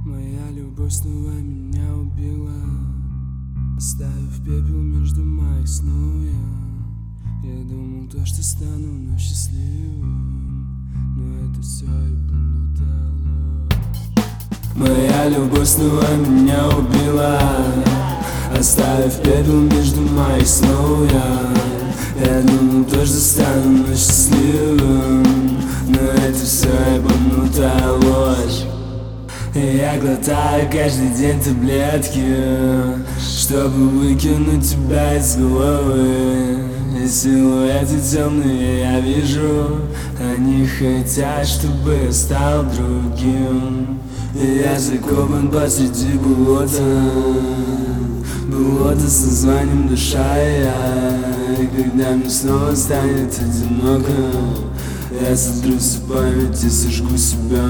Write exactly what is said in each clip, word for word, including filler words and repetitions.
Моя любовь снова меня убила, оставив пепел между моих снов. Я, я думал то, что стану вновь счастливым, но это все ебанутая ложь. Моя любовь снова меня убила, оставив пепел между моих снов. Я, я думал то, что стану вновь счастливым, но это все ебанутая ложь. Я глотаю каждый день таблетки, чтобы выкинуть тебя из головы. И силуэты темные я вижу, они хотят, чтобы я стал другим. И я закопан посреди болота, болото с названием душа. И когда мне снова станет одиноко, я сотру всю память и сожгу себя.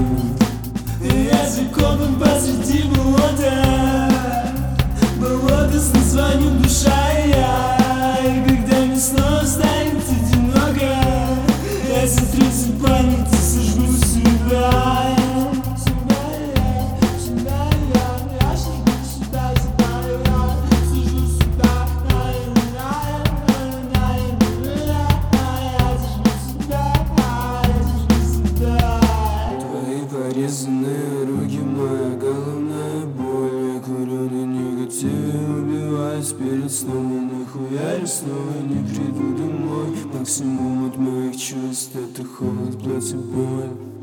Я закопан посреди болота, болото с названием душа. И когда мне снова станет одиноко, я сотру всю память и сожгу себя. Порезанные руки, моя головная боль. Я курю на негативе, убиваюсь перед сном. И нахуя снова не приду домой. Максимум от моих чувств — это холод, плоть и боль.